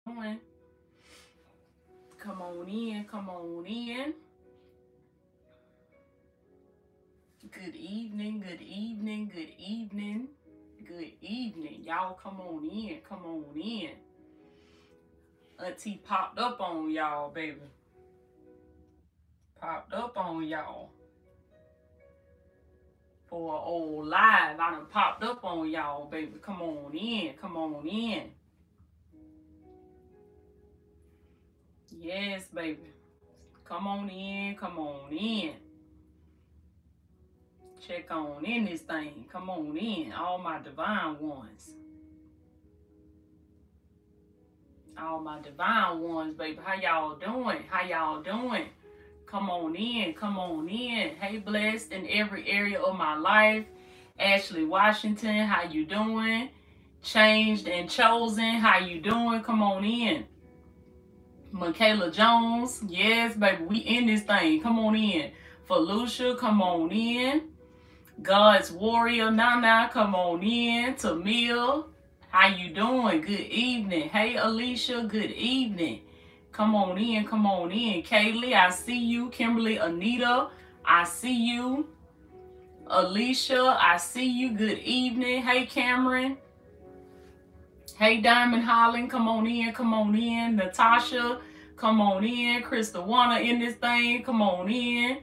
doing? Come on in, come on in. Good evening, good evening, good evening, good evening. Y'all come on in, come on in. Auntie popped up on y'all, baby. Popped up on y'all. For an old live, I done popped up on y'all, baby. Come on in, come on in. Yes, baby. Come on in, come on in. Check on in this thing. Come on in, all my divine ones. All my divine ones, baby. How y'all doing? How y'all doing? Come on in, come on in. Hey, blessed in every area of my life. Ashley Washington, how you doing? Changed and chosen, how you doing? Come on in. Michaela Jones, yes, baby, we in this thing. Come on in. Felucia, come on in. God's Warrior Nana, come on in. Tamil, how you doing? Good evening. Hey, Alicia, good evening. Come on in, come on in. Kaylee, I see you. Kimberly, Anita, I see you. Alicia, I see you. Good evening. Hey, Cameron. Hey, Diamond Holland, come on in, come on in. Natasha, come on in. Krista Wanna in this thing, come on in.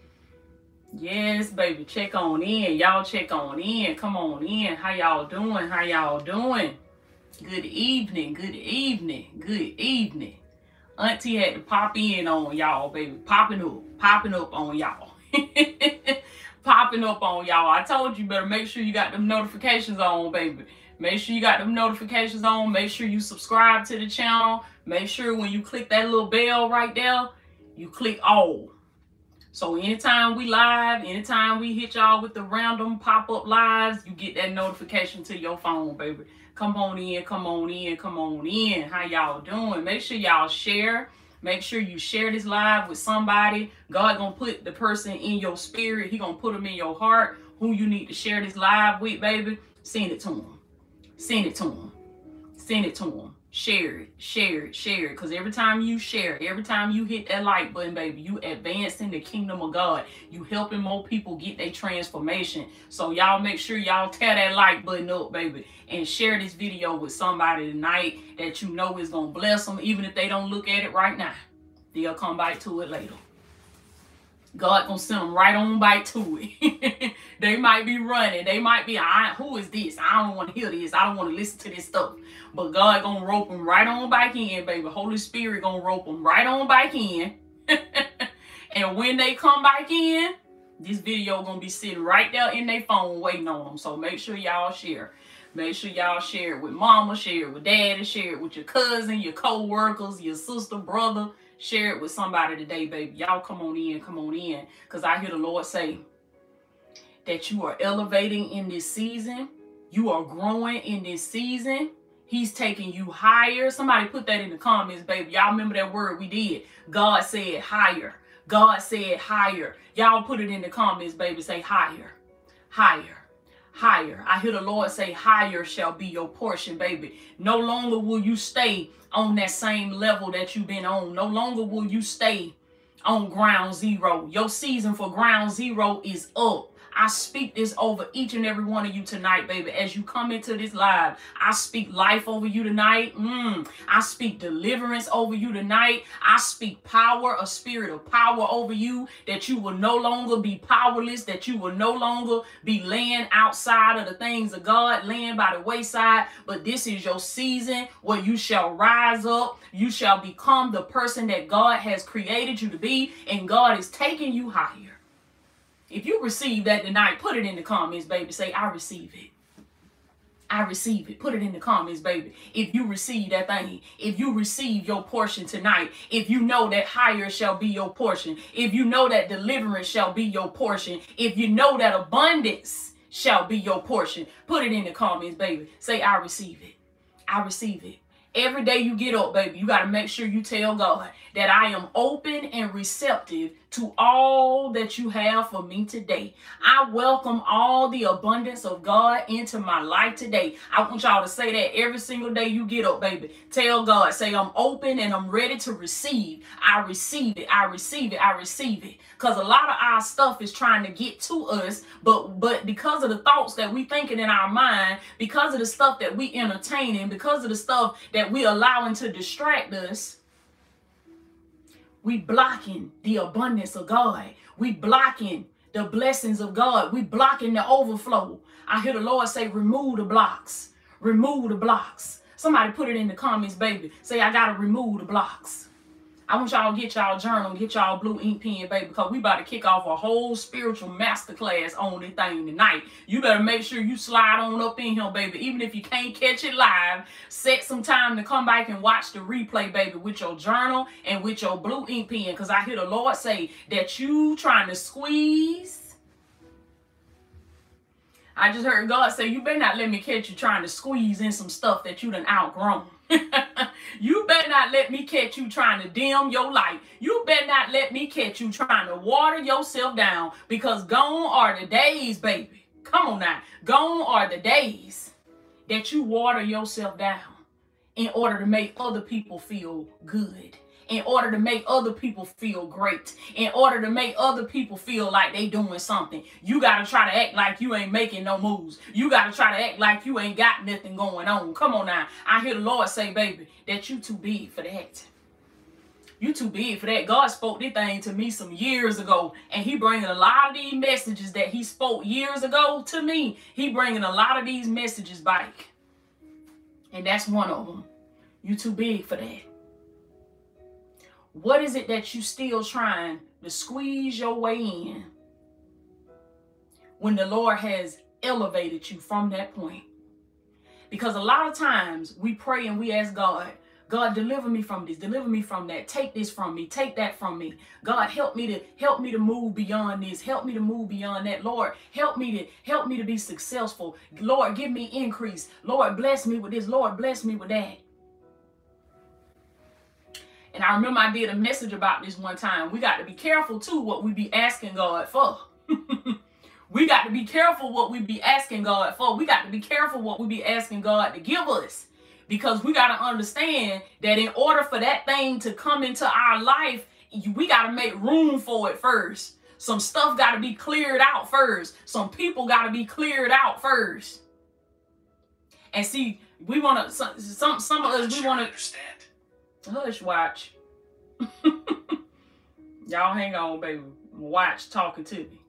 Yes, baby, check on in. Y'all check on in. Come on in. How y'all doing? How y'all doing? Good evening, good evening, good evening. Auntie had to pop in on y'all, baby. Popping up on y'all. Popping up on y'all. I told you better make sure you got them notifications on, baby. Make sure you got them notifications on. Make sure you subscribe to the channel. Make sure when you click that little bell right there, you click all. So anytime we live, anytime we hit y'all with the random pop-up lives, you get that notification to your phone, baby. Come on in, come on in, come on in. How y'all doing? Make sure y'all share. Make sure you share this live with somebody. God gonna put the person in your spirit. He gonna put them in your heart. Who you need to share this live with, baby. Send it to them. Send it to them. Send it to them. Share it, share it, share it. Because every time you share, every time you hit that like button, baby, you advancing the kingdom of God. You helping more people get their transformation. So y'all make sure y'all tear that like button up, baby, and share this video with somebody tonight that you know is going to bless them. Even if they don't look at it right now, they'll come back to it later. God gonna send them right on back to it. They might be running. They might be, who is this? I don't want to hear this. I don't want to listen to this stuff. But God gonna rope them right on back in, baby. Holy Spirit gonna rope them right on back in. And when they come back in, this video gonna be sitting right there in their phone waiting on them. So make sure y'all share. Make sure y'all share it with mama, share it with daddy, share it with your cousin, your co-workers, your sister, brother. Share it with somebody today, baby. Y'all come on in, come on in. Because I hear the Lord say that you are elevating in this season. You are growing in this season. He's taking you higher. Somebody put that in the comments, baby. Y'all remember that word we did. God said higher. God said higher. Y'all put it in the comments, baby. Say higher. Higher. Higher. I hear the Lord say higher shall be your portion, baby. No longer will you stay on that same level that you've been on. No longer will you stay on ground zero. Your season for ground zero is up. I speak this over each and every one of you tonight, baby. As you come into this live, I speak life over you tonight. I speak deliverance over you tonight. I speak power, a spirit of power over you, that you will no longer be powerless, that you will no longer be laying outside of the things of God, laying by the wayside. But this is your season where you shall rise up. You shall become the person that God has created you to be, and God is taking you higher. If you receive that tonight, put it in the comments, baby. Say, I receive it. I receive it. Put it in the comments, baby. If you receive that thing, if you receive your portion tonight, if you know that higher shall be your portion, if you know that deliverance shall be your portion, if you know that abundance shall be your portion, put it in the comments, baby. Say, I receive it. I receive it. Every day you get up, baby, you got to make sure you tell God that I am open and receptive to all that you have for me today. I welcome all the abundance of God into my life today. I want y'all to say that every single day you get up, baby. Tell God, say, I'm open and I'm ready to receive. I receive it. I receive it. I receive it. Because a lot of our stuff is trying to get to us, but because of the thoughts that we thinking in our mind, because of the stuff that we entertaining, because of the stuff that we allowing to distract us, we blocking the abundance of God. We blocking the blessings of God. We blocking the overflow. I hear the Lord say, remove the blocks. Remove the blocks. Somebody put it in the comments, baby. Say, I got to remove the blocks. I want y'all to get y'all journal, get y'all blue ink pen, baby, because we about to kick off a whole spiritual masterclass on this thing tonight. You better make sure you slide on up in here, baby. Even if you can't catch it live, set some time to come back and watch the replay, baby, with your journal and with your blue ink pen, because I hear the Lord say that you trying to squeeze. I just heard God say, you better not let me catch you trying to squeeze in some stuff that you done outgrown. You better not let me catch you trying to dim your light. You better not let me catch you trying to water yourself down, because gone are the days, baby. Come on now. Gone are the days that you water yourself down in order to make other people feel good, in order to make other people feel great, in order to make other people feel like they doing something. You got to try to act like you ain't making no moves. You got to try to act like you ain't got nothing going on. Come on now. I hear the Lord say, baby, that you too big for that. You too big for that. God spoke this thing to me some years ago, and he bringing a lot of these messages that he spoke years ago to me. He bringing a lot of these messages back, and that's one of them. You too big for that. What is it that you still trying to squeeze your way in when the Lord has elevated you from that point? Because a lot of times we pray and we ask God, God, deliver me from this, deliver me from that, take this from me, take that from me. God, help me to move beyond this, help me to move beyond that. Lord, help me to be successful. Lord, give me increase. Lord, bless me with this. Lord, bless me with that. And I remember I did a message about this one time. We got to be careful, too, what we be asking God for. We got to be careful what we be asking God for. We got to be careful what we be asking God to give us. Because we got to understand that in order for that thing to come into our life, we got to make room for it first. Some stuff got to be cleared out first. Some people got to be cleared out first. And see, we want to, some of us, we want to understand. Hush, watch. Y'all hang on, baby. Watch talking to me.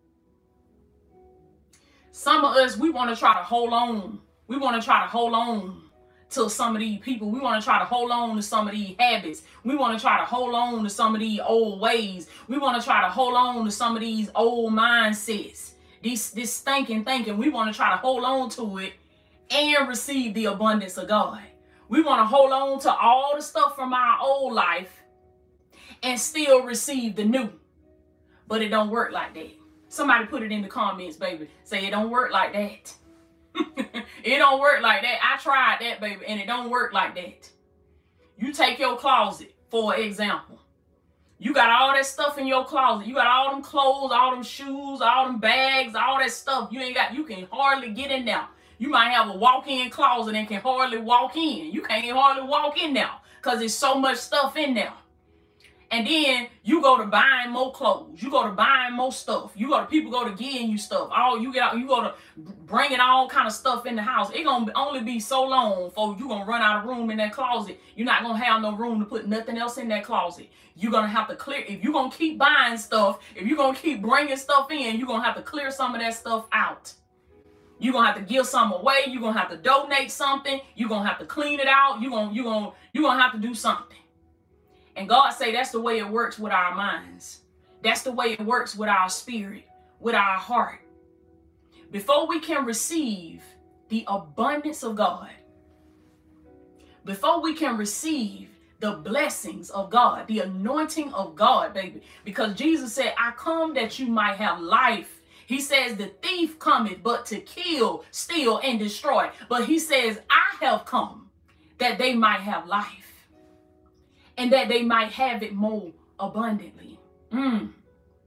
Some of us, we want to try to hold on. We want to try to hold on to some of these people. We want to try to hold on to some of these habits. We want to try to hold on to some of these old ways. We want to try to hold on to some of these old mindsets. This stinking thinking. We want to try to hold on to it and receive the abundance of God. We want to hold on to all the stuff from our old life and still receive the new. But it don't work like that. Somebody put it in the comments, baby. Say it don't work like that. It don't work like that. I tried that, baby, and it don't work like that. You take your closet, for example. You got all that stuff in your closet. You got all them clothes, all them shoes, all them bags, all that stuff. You can hardly get in there. You might have a walk-in closet and can hardly walk in. You can't hardly walk in there because there's so much stuff in there. And then you go to buying more clothes. You go to buying more stuff. People go to getting you stuff. You go to bringing all kind of stuff in the house. It's going to only be so long before you're going to run out of room in that closet. You're not going to have no room to put nothing else in that closet. You're going to have to clear. If you're going to keep buying stuff, if you're going to keep bringing stuff in, you're going to have to clear some of that stuff out. You're going to have to give some away. You're going to have to donate something. You're going to have to clean it out. You're going to have to do something. And God say that's the way it works with our minds. That's the way it works with our spirit, with our heart. Before we can receive the abundance of God, before we can receive the blessings of God, the anointing of God, baby, because Jesus said, I come that you might have life. He says the thief cometh but to kill, steal, and destroy. But he says, I have come that they might have life and that they might have it more abundantly.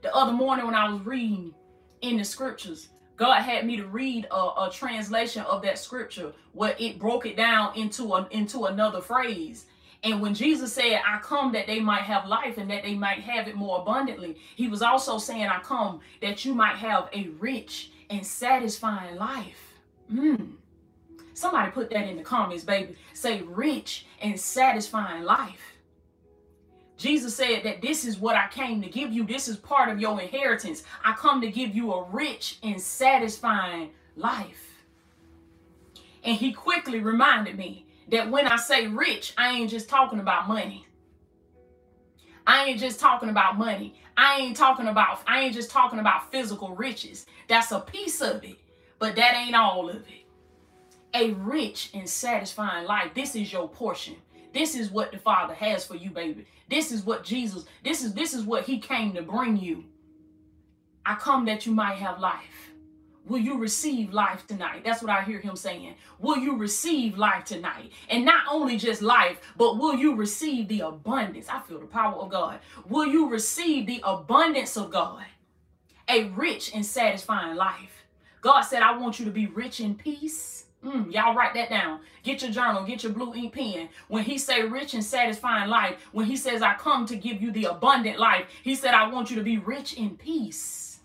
The other morning when I was reading in the scriptures, God had me to read a translation of that scripture where it broke it down into another phrase. And when Jesus said, I come that they might have life and that they might have it more abundantly, he was also saying, I come that you might have a rich and satisfying life. Somebody put that in the comments, baby. Say rich and satisfying life. Jesus said that this is what I came to give you. This is part of your inheritance. I come to give you a rich and satisfying life. And he quickly reminded me that when I say rich, I ain't just talking about money. I ain't just talking about money. I ain't just talking about physical riches. That's a piece of it, but that ain't all of it. A rich and satisfying life. This is your portion. This is what the Father has for you, baby. This is what Jesus, this is what he came to bring you. I come that you might have life. Will you receive life tonight? That's what I hear him saying. Will you receive life tonight? And not only just life, but will you receive the abundance? I feel the power of God. Will you receive the abundance of God? A rich and satisfying life. God said, I want you to be rich in peace. Y'all write that down. Get your journal, get your blue ink pen. When he say rich and satisfying life, when he says, I come to give you the abundant life, he said, I want you to be rich in peace.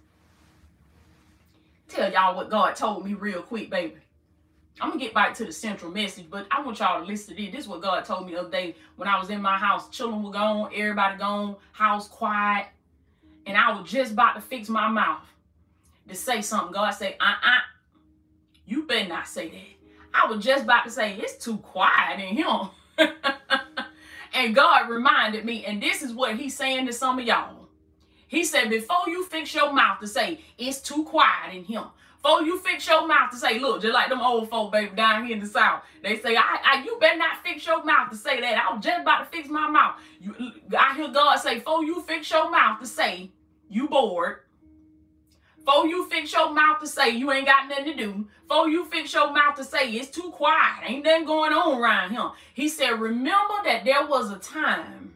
Tell y'all what God told me real quick, baby. I'm going to get back to the central message, but I want y'all to listen to this. This is what God told me the other day when I was in my house. Children were gone, everybody gone, house quiet. And I was just about to fix my mouth to say something. God said, you better not say that. I was just about to say, it's too quiet in him. And God reminded me, and this is what he's saying to some of y'all. He said, before you fix your mouth to say, it's too quiet in him. Before you fix your mouth to say, look, just like them old folk, baby, down here in the South. They say, you better not fix your mouth to say that. I was just about to fix my mouth. I hear God say, before you fix your mouth to say, you bored. Before you fix your mouth to say you ain't got nothing to do. Before you fix your mouth to say it's too quiet. Ain't nothing going on around him. He said, remember that there was a time.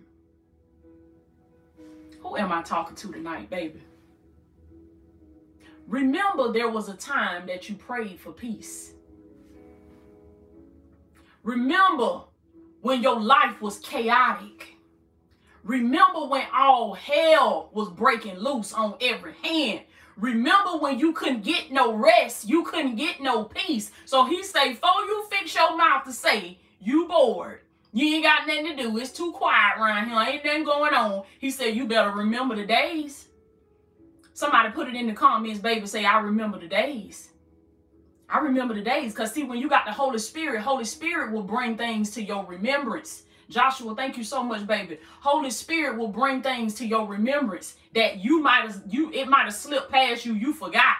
Who am I talking to tonight, baby? Remember there was a time that you prayed for peace. Remember when your life was chaotic. Remember when all hell was breaking loose on every hand. Remember when you couldn't get no rest, you couldn't get no peace. So he say, before you fix your mouth to say you bored, you ain't got nothing to do, it's too quiet around here, ain't nothing going on. He said, you better remember the days. Somebody put it in the comments, baby, say, I remember the days. I remember the days. Because see, when you got the Holy Spirit will bring things to your remembrance. Joshua, thank you so much, baby. Holy Spirit will bring things to your remembrance that it might have slipped past you. You forgot.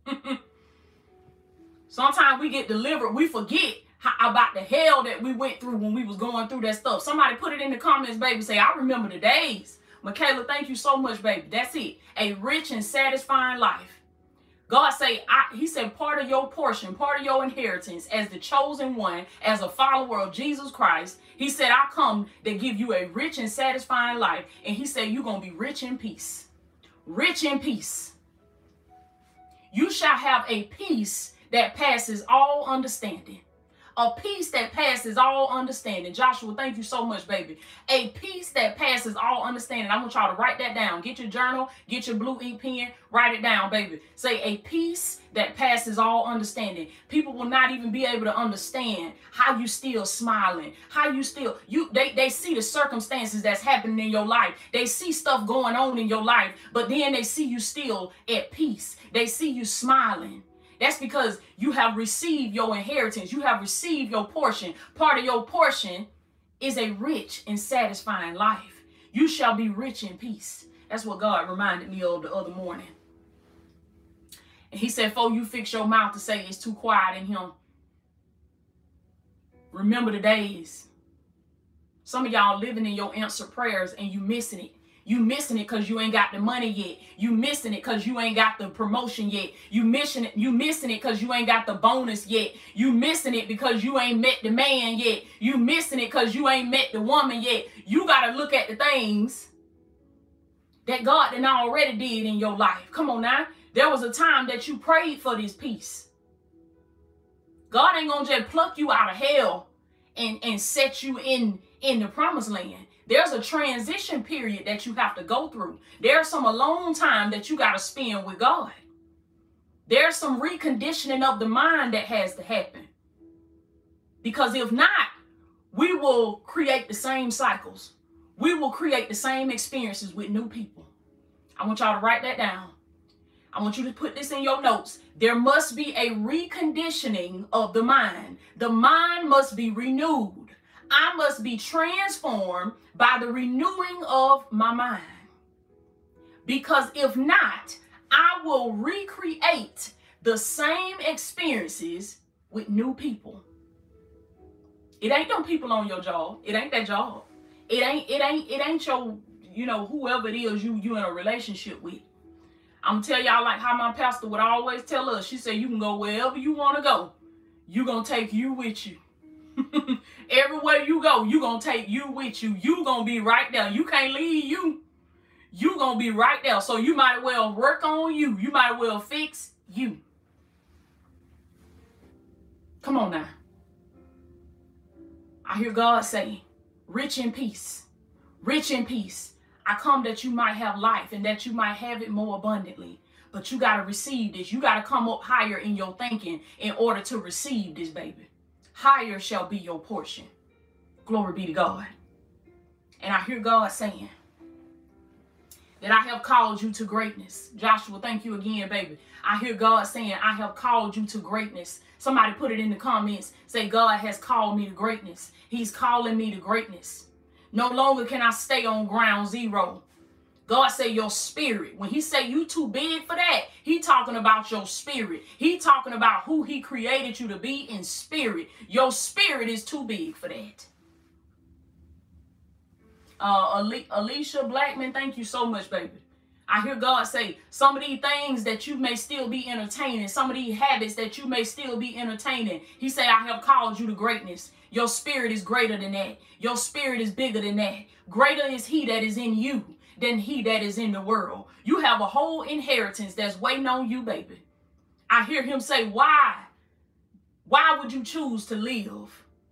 Sometimes we get delivered. We forget about the hell that we went through when we was going through that stuff. Somebody put it in the comments, baby. Say, I remember the days. Michaela, thank you so much, baby. That's it. A rich and satisfying life. God say, he said, part of your portion, part of your inheritance as the chosen one, as a follower of Jesus Christ. He said, I come to give you a rich and satisfying life. And he said, you're going to be rich in peace. Rich in peace. You shall have a peace that passes all understanding. A peace that passes all understanding. Joshua, thank you so much, baby. A peace that passes all understanding. I want y'all to write that down. Get your journal, get your blue ink pen, write it down, baby. Say a peace that passes all understanding. People will not even be able to understand how you still smiling, how you still, they see the circumstances that's happening in your life. They see stuff going on in your life, but then they see you still at peace. They see you smiling. That's because you have received your inheritance. You have received your portion. Part of your portion is a rich and satisfying life. You shall be rich in peace. That's what God reminded me of the other morning. And he said, before you fix your mouth to say it's too quiet in him, remember the days. Some of y'all living in your answered prayers and you missing it. You missing it because you ain't got the money yet. You missing it because you ain't got the promotion yet. You missing it because you ain't got the bonus yet. You missing it because you ain't met the man yet. You missing it because you ain't met the woman yet. You got to look at the things that God done already did in your life. Come on now. There was a time that you prayed for this peace. God ain't gonna just pluck you out of hell and set you in the promised land. There's a transition period that you have to go through. There's some alone time that you got to spend with God. There's some reconditioning of the mind that has to happen. Because if not, we will create the same cycles. We will create the same experiences with new people. I want y'all to write that down. I want you to put this in your notes. There must be a reconditioning of the mind. The mind must be renewed. I must be transformed by the renewing of my mind. Because if not, I will recreate the same experiences with new people. It ain't them people on your job. It ain't that job. It ain't your, whoever it is you in a relationship with. I'm gonna tell y'all like how my pastor would always tell us. She said, you can go wherever you want to go. You're gonna take you with you. Everywhere you go, you're gonna take you with you. You gonna be right there. You can't leave you. You gonna be right there. So you might well work on you. You might well fix you. Come on now. I hear God say, rich in peace. Rich in peace. I come that you might have life and that you might have it more abundantly. But you got to receive this. You got to come up higher in your thinking in order to receive this, baby. Higher shall be your portion. Glory be to God. And I hear God saying that I have called you to greatness. Joshua, thank you again, baby. I hear God saying, I have called you to greatness. Somebody put it in the comments. Say, God has called me to greatness. He's calling me to greatness. No longer can I stay on ground zero. God say your spirit. When he say you too big for that, he talking about your spirit. He talking about who he created you to be in spirit. Your spirit is too big for that. Alicia Blackman, thank you so much, baby. I hear God say some of these things that you may still be entertaining, some of these habits that you may still be entertaining. He say, I have called you to greatness. Your spirit is greater than that. Your spirit is bigger than that. Greater is he that is in you than he that is in the world. You have a whole inheritance that's waiting on you, baby. I hear him say, why? Why would you choose to live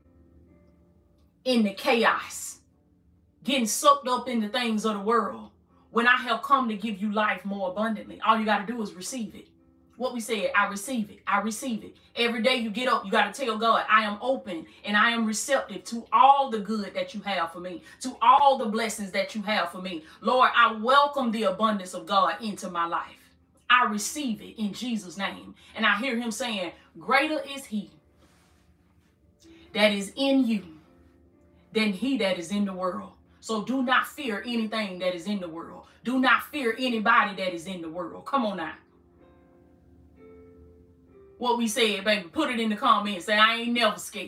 in the chaos, getting sucked up in the things of the world, when I have come to give you life more abundantly? All you got to do is receive it. What we said, I receive it. I receive it. Every day you get up, you got to tell God, I am open and I am receptive to all the good that you have for me, to all the blessings that you have for me. Lord, I welcome the abundance of God into my life. I receive it in Jesus' name. And I hear him saying, greater is he that is in you than he that is in the world. So do not fear anything that is in the world. Do not fear anybody that is in the world. Come on now. What we said, baby, put it in the comments. Say, I ain't never scared.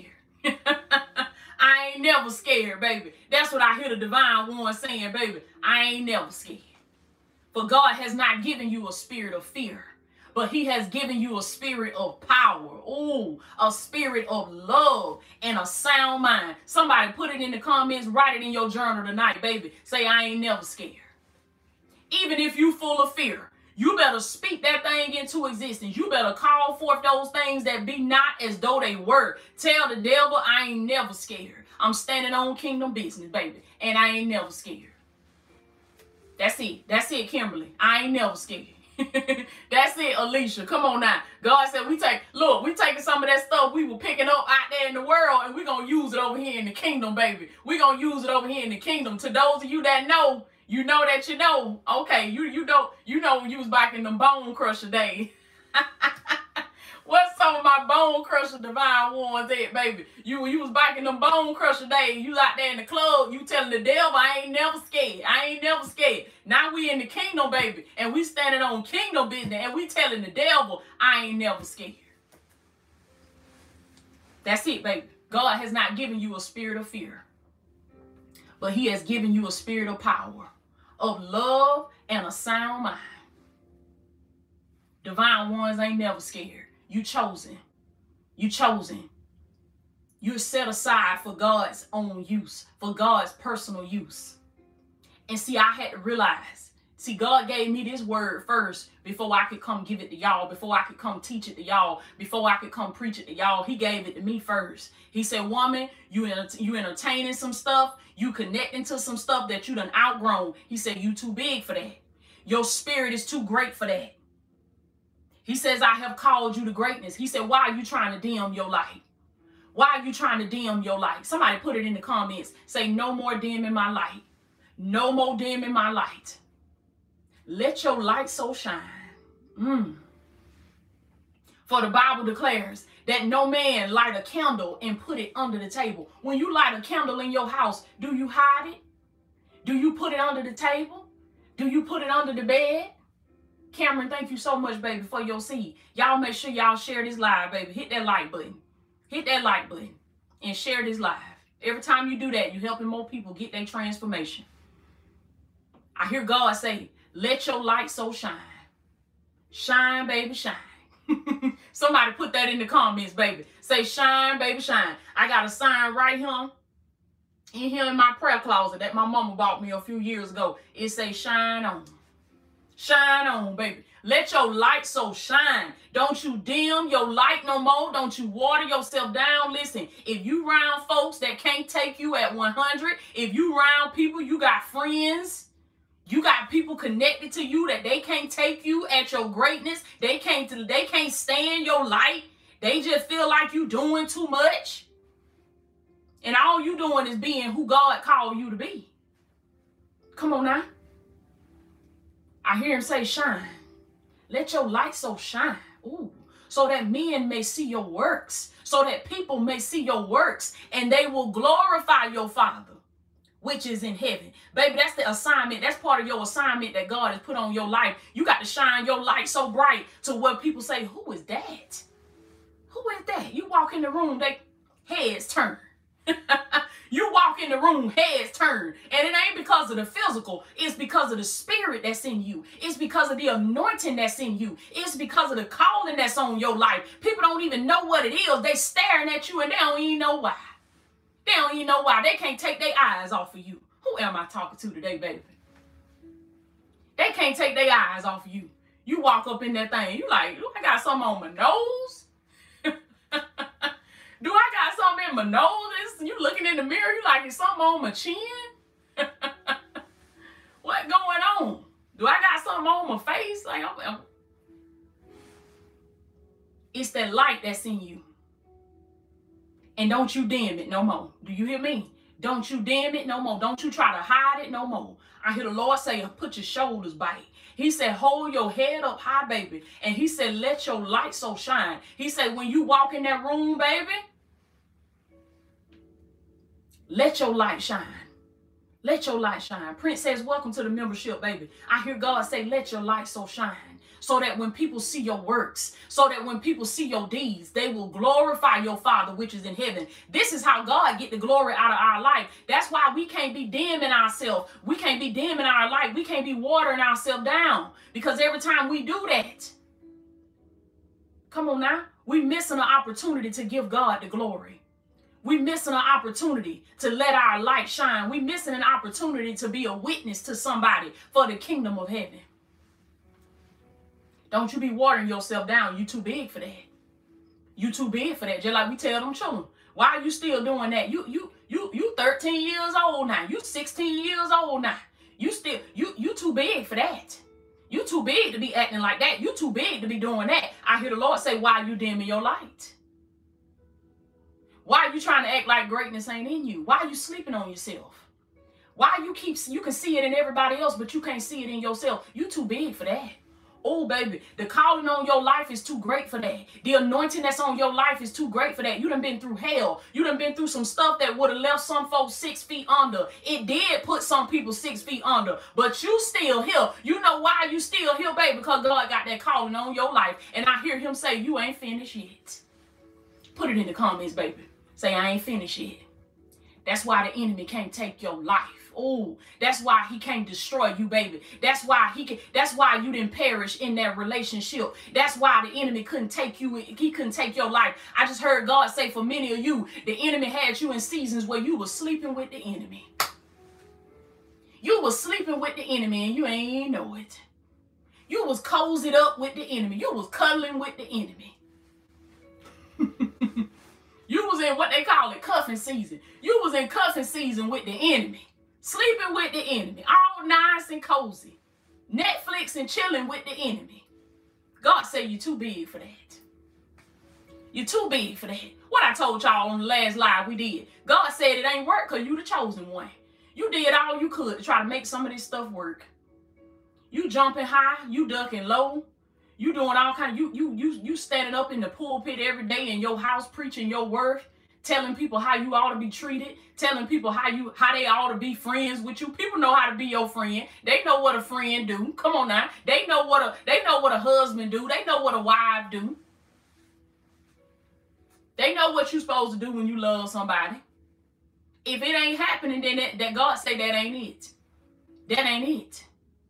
I ain't never scared, baby. That's what I hear the divine one saying, baby. I ain't never scared. For God has not given you a spirit of fear, but he has given you a spirit of power. Ooh, a spirit of love and a sound mind. Somebody put it in the comments. Write it in your journal tonight, baby. Say, I ain't never scared. Even if you full of fear, you better speak that thing into existence. You better call forth those things that be not as though they were. Tell the devil, I ain't never scared. I'm standing on kingdom business, baby. And I ain't never scared. That's it. That's it, Kimberly. I ain't never scared. That's it, Alicia. Come on now. God said we taking some of that stuff we were picking up out there in the world, and we're going to use it over here in the kingdom, baby. We're going to use it over here in the kingdom. To those of you that know, you know that you know. Okay, you know when you was back in them Bone Crusher days. What's some of my Bone Crusher divine ones at, baby? You was back in them Bone Crusher days. You out there in the club, you telling the devil, I ain't never scared. I ain't never scared. Now we in the kingdom, baby, and we standing on kingdom business, and we telling the devil, I ain't never scared. That's it, baby. God has not given you a spirit of fear, but he has given you a spirit of power, of love, and a sound mind. Divine ones ain't never scared. You chosen. You chosen. You're set aside for God's own use, for God's personal use. And see, I had to realize See, God gave me this word first before I could come give it to y'all, before I could come teach it to y'all, before I could come preach it to y'all. He gave it to me first. He said, woman, you entertaining some stuff, you connecting to some stuff that you done outgrown. He said, you too big for that. Your spirit is too great for that. He says, I have called you to greatness. He said, why are you trying to dim your light? Why are you trying to dim your light? Somebody put it in the comments. Say, no more dimming my light. No more dimming my light. Let your light so shine. For the Bible declares that no man light a candle and put it under the table. When you light a candle in your house, do you hide it? Do you put it under the table? Do you put it under the bed? Cameron, thank you so much, baby, for your seed. Y'all make sure y'all share this live, baby. Hit that like button. Hit that like button and share this live. Every time you do that, you're helping more people get their transformation. I hear God say, let your light so shine. Shine, baby, shine. Somebody put that in the comments, baby. Say, shine, baby, shine. I got a sign right here in my prayer closet that my mama bought me a few years ago. It say, shine on. Shine on, baby. Let your light so shine. Don't you dim your light no more. Don't you water yourself down. Listen, if you around folks that can't take you at 100, if you around people, you got friends, you got people connected to you that they can't take you at your greatness. They can't stand your light. They just feel like you doing too much. And all you doing is being who God called you to be. Come on now. I hear him say, shine. Let your light so shine. Ooh. So that men may see your works. So that people may see your works. And they will glorify your Father, which is in heaven. Baby, that's the assignment. That's part of your assignment that God has put on your life. You got to shine your light so bright to where people say, who is that? Who is that? You walk in the room, they heads turn. You walk in the room, heads turn. And it ain't because of the physical. It's because of the spirit that's in you. It's because of the anointing that's in you. It's because of the calling that's on your life. People don't even know what it is. They staring at you and they don't even know why. They don't even know why. They can't take their eyes off of you. Who am I talking to today, baby? They can't take their eyes off of you. You walk up in that thing. You like, I got something on my nose? Do I got something in my nose? You looking in the mirror, you like, is something on my chin? What going on? Do I got something on my face? Like, it's that light that's in you. And don't you dim it no more. Do you hear me? Don't you dim it no more. Don't you try to hide it no more. I hear the Lord say, put your shoulders back. He said, hold your head up high, baby. And he said, let your light so shine. He said, when you walk in that room, baby, let your light shine. Let your light shine. Prince says, welcome to the membership, baby. I hear God say, let your light so shine. So that when people see your works, so that when people see your deeds, they will glorify your Father, which is in heaven. This is how God get the glory out of our life. That's why we can't be dimming ourselves. We can't be dimming our light. We can't be watering ourselves down. Because every time we do that, come on now, we're missing an opportunity to give God the glory. We're missing an opportunity to let our light shine. We're missing an opportunity to be a witness to somebody for the kingdom of heaven. Don't you be watering yourself down. You too big for that. You too big for that. Just like we tell them children, why are you still doing that? You 13 years old now. You 16 years old now. You too big for that. You too big to be acting like that. You too big to be doing that. I hear the Lord say, why are you dimming your light? Why are you trying to act like greatness ain't in you? Why are you sleeping on yourself? Why you can see it in everybody else, but you can't see it in yourself? You too big for that. Oh, baby, the calling on your life is too great for that. The anointing that's on your life is too great for that. You done been through hell. You done been through some stuff that would have left some folks 6 feet under. It did put some people 6 feet under, but you still here. You know why you still here, baby? Because God got that calling on your life. And I hear him say, you ain't finished yet. Put it in the comments, baby. Say, I ain't finished yet. That's why the enemy can't take your life. Oh, that's why he can't destroy you, baby. That's why you didn't perish in that relationship. That's why the enemy couldn't take you. He couldn't take your life. I just heard God say for many of you, the enemy had you in seasons where you were sleeping with the enemy. You was sleeping with the enemy and you ain't even know it. You was cozied up with the enemy. You was cuddling with the enemy. You was in what they call it, cuffing season. You was in cuffing season with the enemy. Sleeping with the enemy. All nice and cozy. Netflix and chilling with the enemy. God said you're too big for that. You're too big for that. What I told y'all on the last live we did. God said it ain't work because you the chosen one. You did all you could to try to make some of this stuff work. You jumping high. You ducking low. You doing all kind of, you standing up in the pulpit every day in your house preaching your worth, telling people how you ought to be treated, telling people how they ought to be friends with you. People know how to be your friend. They know what a friend do. Come on now. They know what a husband do. They know what a wife do. They know what you're supposed to do when you love somebody. If it ain't happening, then that God say that ain't it. That ain't it.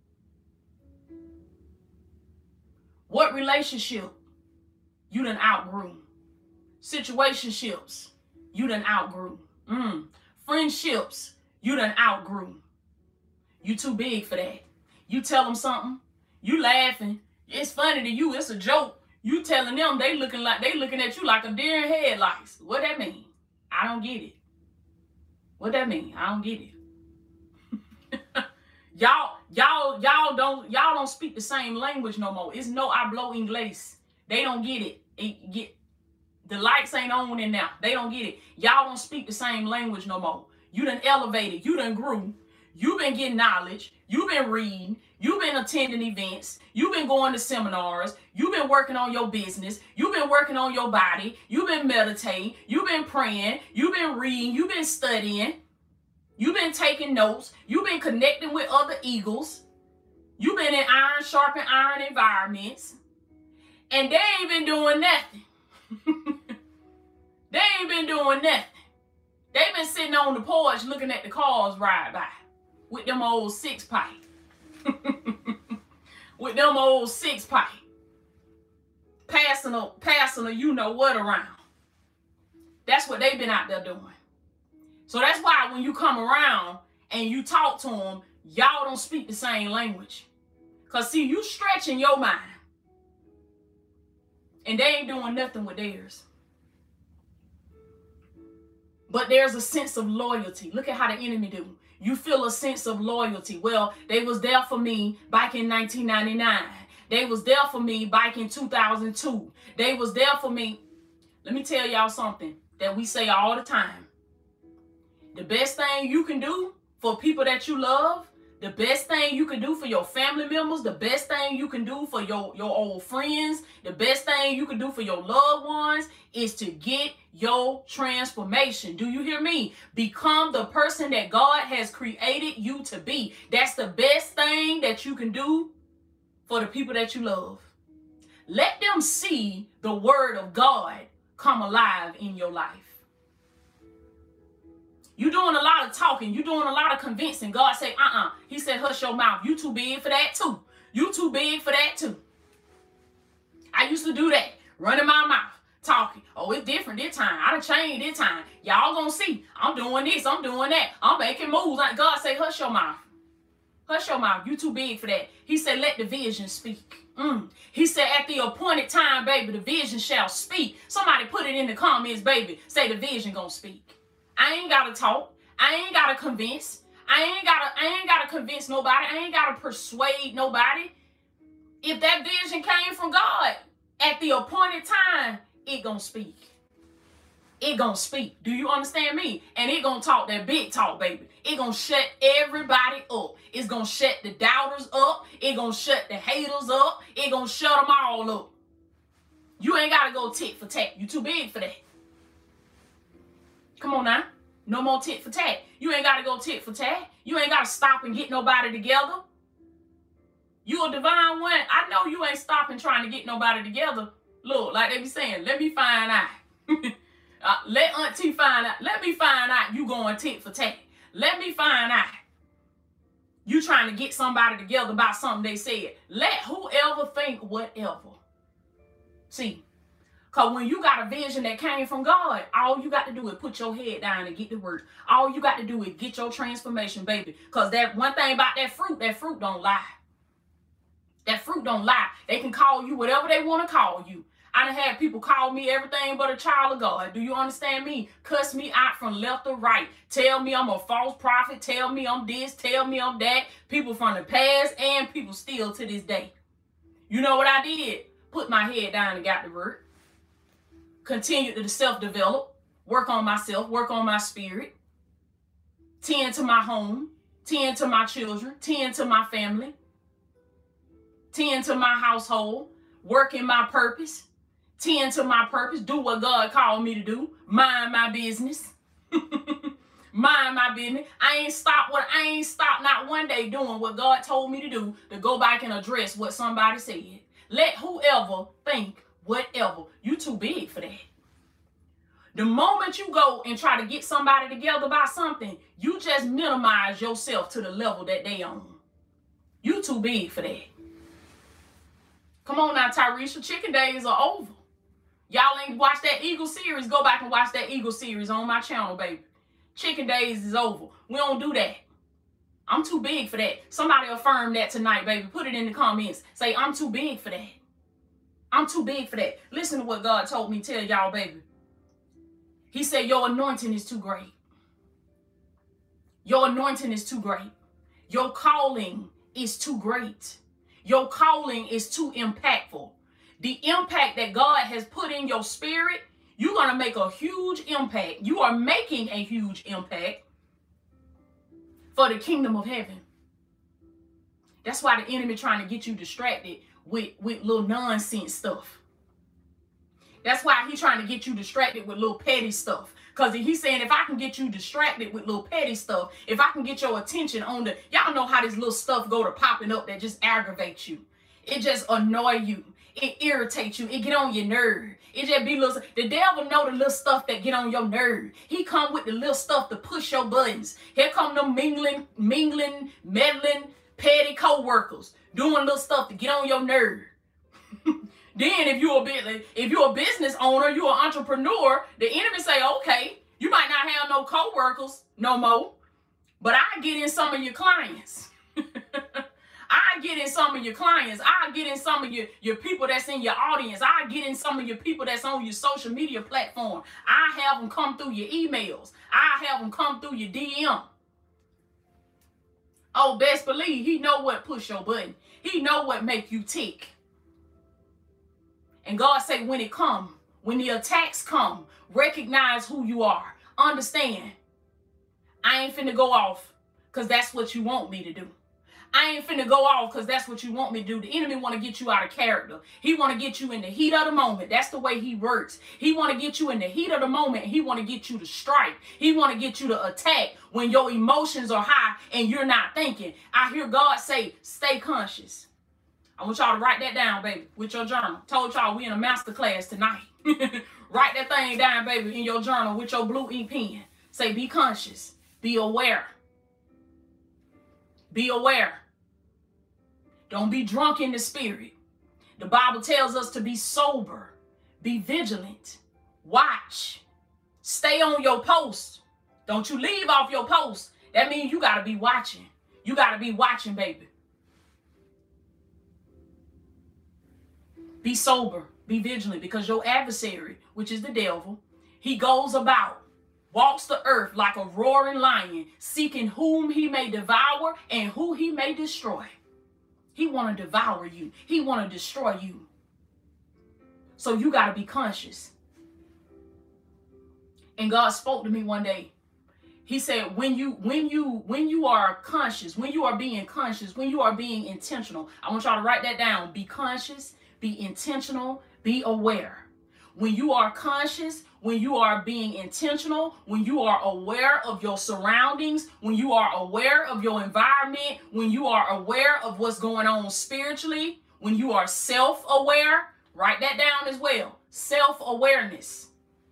What relationship you done outgrew? Situationships you done outgrew. Friendships you done outgrew. You too big for that. You tell them something, you laughing. It's funny to you. It's a joke. You telling them they looking at you like a deer in headlights. What that mean? I don't get it. What that mean? I don't get it. Y'all don't speak the same language no more. It's no hablo inglés. They don't get it. The lights ain't on in now. They don't get it. Y'all don't speak the same language no more. You done elevated. You done grew. You been getting knowledge. You been reading. You been attending events. You been going to seminars. You been working on your business. You been working on your body. You been meditating. You been praying. You been reading. You been studying. You've been taking notes. You've been connecting with other eagles. You've been in iron sharpen iron environments. And they ain't been doing nothing. They ain't been doing nothing. They've been sitting on the porch looking at the cars ride by with them old six pipe. With them old six pipe. Passing a you know what around. That's what they've been out there doing. So that's why when you come around and you talk to them, y'all don't speak the same language. Because, see, you stretching your mind. And they ain't doing nothing with theirs. But there's a sense of loyalty. Look at how the enemy do. You feel a sense of loyalty. Well, they was there for me back in 1999. They was there for me back in 2002. They was there for me. Let me tell y'all something that we say all the time. The best thing you can do for people that you love, the best thing you can do for your family members, the best thing you can do for your old friends, the best thing you can do for your loved ones is to get your transformation. Do you hear me? Become the person that God has created you to be. That's the best thing that you can do for the people that you love. Let them see the word of God come alive in your life. You doing a lot of talking. You doing a lot of convincing. God say, He said, hush your mouth. You too big for that too. You too big for that too. I used to do that. Running my mouth. Talking. Oh, it's different this time. I done changed this time. Y'all gonna see. I'm doing this. I'm doing that. I'm making moves. God say, hush your mouth. Hush your mouth. You too big for that. He said, let the vision speak. He said, at the appointed time, baby, the vision shall speak. Somebody put it in the comments, baby. Say the vision gonna speak. I ain't gotta talk. I ain't gotta convince. I ain't gotta convince nobody. I ain't gotta persuade nobody. If that vision came from God, at the appointed time, it gonna speak. It gonna speak. Do you understand me? And it gonna talk that big talk, baby. It gonna shut everybody up. It's gonna shut the doubters up. It gonna shut the haters up. It gonna shut them all up. You ain't gotta go tit for tat. You too big for that. Come on now. No more tit for tat. You ain't got to go tit for tat. You ain't got to stop and get nobody together. You a divine one. I know you ain't stopping trying to get nobody together. Look, like they be saying, let me find out. Let auntie find out. Let me find out you going tit for tat. Let me find out you trying to get somebody together about something they said. Let whoever think whatever. See, Because when you got a vision that came from God, all you got to do is put your head down and get to work. All you got to do is get your transformation, baby. Because that one thing about that fruit don't lie. That fruit don't lie. They can call you whatever they want to call you. I done had people call me everything but a child of God. Do you understand me? Cuss me out from left to right. Tell me I'm a false prophet. Tell me I'm this. Tell me I'm that. People from the past and people still to this day. You know what I did? Put my head down and got to work. Continue to self-develop. Work on myself. Work on my spirit. Tend to my home. Tend to my children. Tend to my family. Tend to my household. Work in my purpose. Tend to my purpose. Do what God called me to do. Mind my business. Mind my business. I ain't stopped not one day doing what God told me to do, to go back and address what somebody said. Let whoever think whatever. You too big for that. The moment you go and try to get somebody together about something, you just minimize yourself to the level that they on. You too big for that. Come on now, Tyresha. Chicken days are over. Y'all ain't watched that Eagle series. Go back and watch that Eagle series on my channel, baby. Chicken days is over. We don't do that. I'm too big for that. Somebody affirm that tonight, baby. Put it in the comments. Say, I'm too big for that. I'm too big for that. Listen to what God told me. Tell y'all, baby. He said, your anointing is too great. Your anointing is too great. Your calling is too great. Your calling is too impactful. The impact that God has put in your spirit, you're going to make a huge impact. You are making a huge impact for the kingdom of heaven. That's why the enemy trying to get you distracted with little nonsense stuff. That's why he's trying to get you distracted with little petty stuff. Because he's saying, if I can get you distracted with little petty stuff, if I can get your attention on the, y'all know how this little stuff go to popping up that just aggravates you. It just annoy you. It irritates you. It get on your nerve. It just be little, the devil know the little stuff that get on your nerve. He come with the little stuff to push your buttons. Here come them mingling, meddling, petty co-workers doing little stuff to get on your nerve. Then if you're a business owner, you're an entrepreneur, the enemy say, okay, you might not have no co-workers no more, but I get in some of your clients. I get in some of your clients. I get in some of your people that's in your audience. I get in some of your people that's on your social media platform. I have them come through your emails. I have them come through your DM. Oh, best believe he know what push your button. He know what make you tick. And God say when it come, when the attacks come, recognize who you are. Understand, I ain't finna go off because that's what you want me to do. I ain't finna go off because that's what you want me to do. The enemy want to get you out of character. He want to get you in the heat of the moment. That's the way he works. He want to get you in the heat of the moment. He want to get you to strike. He want to get you to attack when your emotions are high and you're not thinking. I hear God say, stay conscious. I want y'all to write that down, baby, with your journal. Told y'all we in a master class tonight. Write that thing down, baby, in your journal with your blue ink pen. Say, be conscious. Be aware. Be aware. Don't be drunk in the spirit. The Bible tells us to be sober. Be vigilant. Watch. Stay on your post. Don't you leave off your post. That means you got to be watching. You got to be watching, baby. Be sober. Be vigilant, because your adversary, which is the devil, he goes about, walks the earth like a roaring lion, seeking whom he may devour and who he may destroy. He want to devour you. He want to destroy you. So you got to be conscious. And God spoke to me one day. He said, when you are conscious, when you are being conscious, when you are being intentional, I want y'all to write that down. Be conscious, be intentional, be aware. When you are conscious, when you are being intentional, when you are aware of your surroundings, when you are aware of your environment, when you are aware of what's going on spiritually, when you are self-aware, write that down as well. Self-awareness.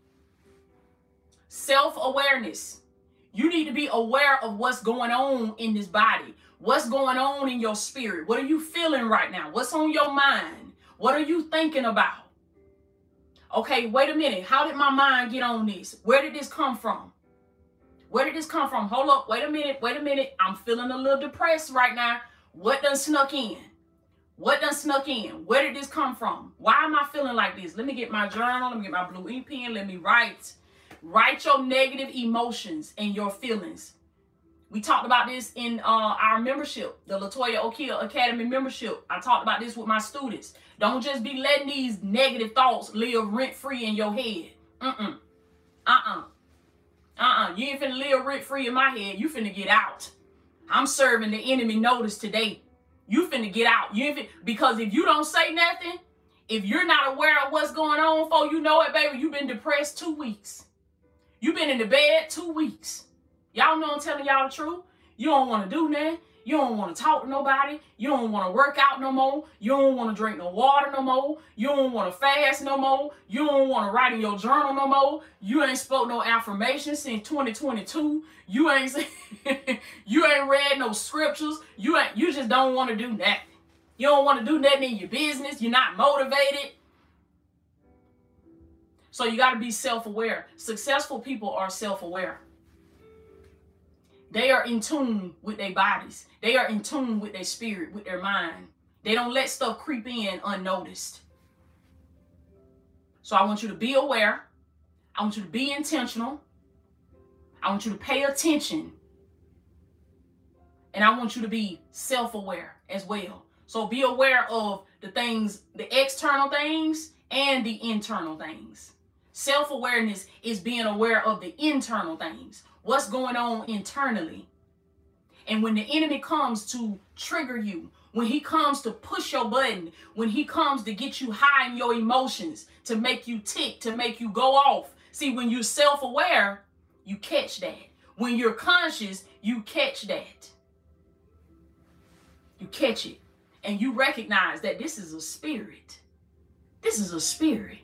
Self-awareness. You need to be aware of what's going on in this body. What's going on in your spirit? What are you feeling right now? What's on your mind? What are you thinking about? Okay, wait a minute. How did my mind get on this? Where did this come from? Where did this come from? Hold up. Wait a minute. Wait a minute. I'm feeling a little depressed right now. What done snuck in? What done snuck in? Where did this come from? Why am I feeling like this? Let me get my journal. Let me get my blue ink pen. Let me write. Write your negative emotions and your feelings. We talked about this in our membership, the Latoya Okia Academy membership. I talked about this with my students. Don't just be letting these negative thoughts live rent-free in your head. You ain't finna live rent-free in my head. You finna get out. I'm serving the enemy notice today. You finna get out. Because if you don't say nothing, if you're not aware of what's going on, before you know it, baby, you've been depressed 2 weeks. You've been in the bed 2 weeks. Y'all know I'm telling y'all the truth. You don't want to do nothing. You don't want to talk to nobody. You don't want to work out no more. You don't want to drink no water no more. You don't want to fast no more. You don't want to write in your journal no more. You ain't spoke no affirmations since 2022. You ain't read no scriptures. You just don't want to do nothing. You don't want to do nothing in your business. You're not motivated. So you got to be self-aware. Successful people are self-aware. They are in tune with their bodies. They are in tune with their spirit, with their mind. They don't let stuff creep in unnoticed. So I want you to be aware. I want you to be intentional. I want you to pay attention. And I want you to be self-aware as well. So be aware of the things, the external things and the internal things. Self-awareness is being aware of the internal things. What's going on internally. And when the enemy comes to trigger you, when he comes to push your button, when he comes to get you high in your emotions, to make you tick, to make you go off. See, when you're self-aware, you catch that. When you're conscious, you catch that. You catch it. And you recognize that this is a spirit. This is a spirit.